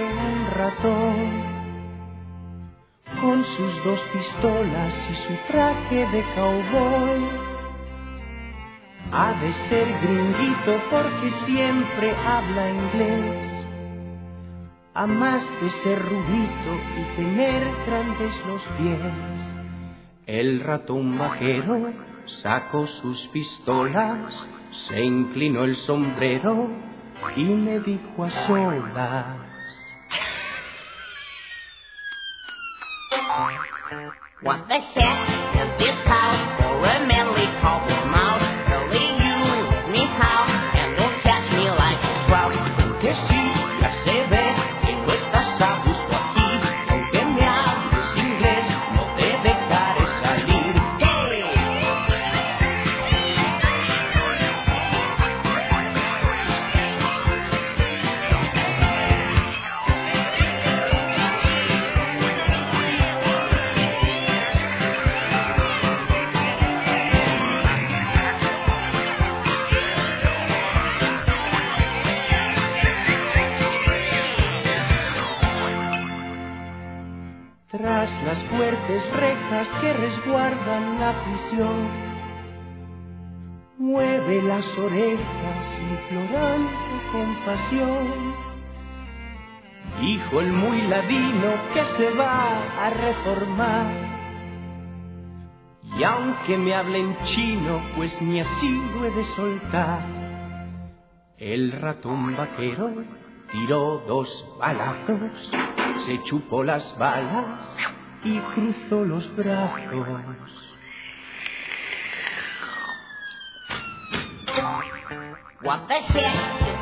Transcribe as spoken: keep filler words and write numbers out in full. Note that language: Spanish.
un ratón con sus dos pistolas y su traje de cowboy. Ha de ser gringuito porque siempre habla inglés. A más de ser rubito y tener grandes los pies. El ratón vaquero sacó sus pistolas, se inclinó el sombrero y me dijo a solas: What the heck is this house for a manly cowboy mouse? Early you let me out and don't catch me like a trout. Que sí, ya se ve que no estás a gusto aquí. Aunque me hables inglés, no te dejaré salir. Hey! Tras las fuertes rejas que resguardan la prisión, mueve las orejas implorando compasión. Dijo el muy ladino que se va a reformar, y aunque me hablen chino, pues ni así lo he de soltar. El ratón vaquero tiró dos balazos, se chupó las balas y cruzó los brazos. What the heck